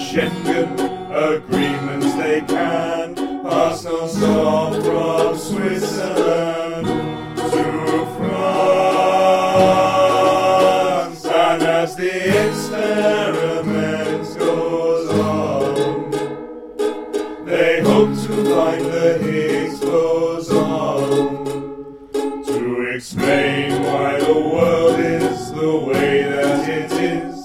Schengen agreements they can pass non-stop from Switzerland to France. And as the experiment goes on, they hope to find the Higgs boson to explain why the world is the way that it is.